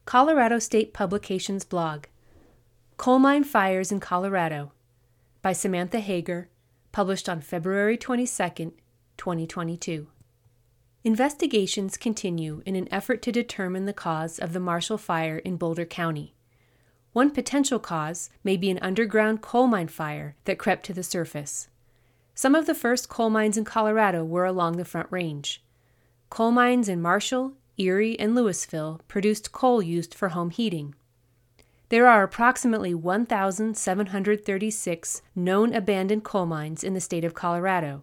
Colorado State Publications blog, Coal Mine Fires in Colorado, by Samantha Hager, published on February 22, 2022. Investigations continue in an effort to determine the cause of the Marshall Fire in Boulder County. One potential cause may be an underground coal mine fire that crept to the surface. Some of the first coal mines in Colorado were along the Front Range. Coal mines in Marshall, Erie, and Louisville produced coal used for home heating. There are approximately 1,736 known abandoned coal mines in the state of Colorado.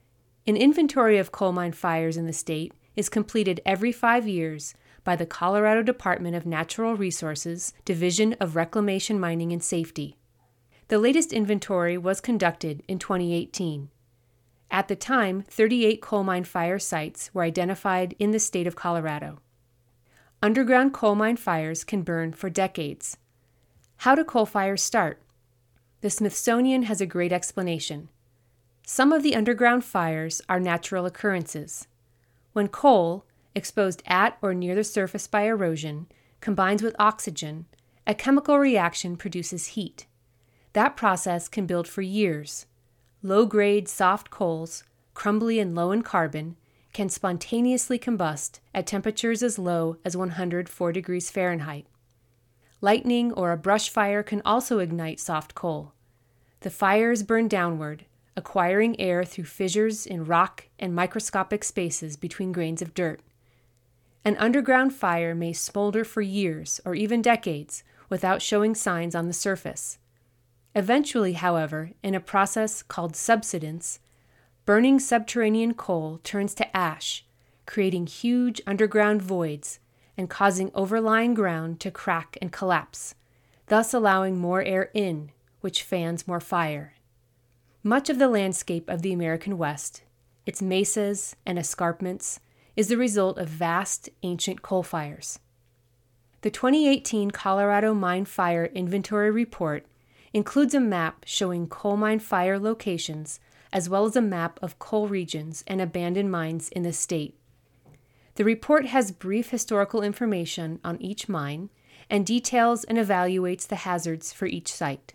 An inventory of coal mine fires in the state is completed every 5 years by the Colorado Department of Natural Resources, Division of Reclamation, Mining, and Safety. The latest inventory was conducted in 2018. At the time, 38 coal mine fire sites were identified in the state of Colorado. Underground coal mine fires can burn for decades. How do coal fires start? The Smithsonian has a great explanation. Some of the underground fires are natural occurrences. When coal, exposed at or near the surface by erosion, combines with oxygen, a chemical reaction produces heat. That process can build for years. Low-grade soft coals, crumbly and low in carbon, can spontaneously combust at temperatures as low as 104 degrees Fahrenheit. Lightning or a brush fire can also ignite soft coal. The fires burn downward, acquiring air through fissures in rock and microscopic spaces between grains of dirt. An underground fire may smolder for years or even decades without showing signs on the surface. Eventually, however, in a process called subsidence, burning subterranean coal turns to ash, creating huge underground voids and causing overlying ground to crack and collapse, thus allowing more air in, which fans more fire. Much of the landscape of the American West, its mesas and escarpments, is the result of vast, ancient coal fires. The 2018 Colorado Mine Fire Inventory Report includes a map showing coal mine fire locations as well as a map of coal regions and abandoned mines in the state. The report has brief historical information on each mine and details and evaluates the hazards for each site.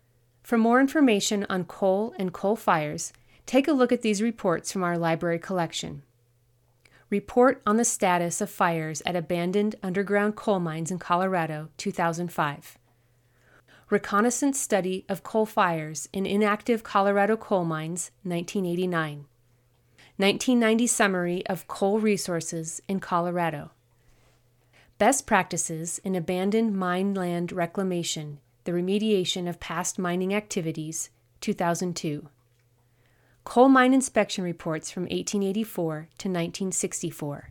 For more information on coal and coal fires, take a look at these reports from our library collection. Report on the Status of Fires at Abandoned Underground Coal Mines in Colorado, 2005. Reconnaissance Study of Coal Fires in Inactive Colorado Coal Mines, 1989. 1990 Summary of Coal Resources in Colorado. Best Practices in Abandoned Mine Land Reclamation, the Remediation of Past Mining Activities, 2002. Coal Mine Inspection Reports from 1884 to 1964.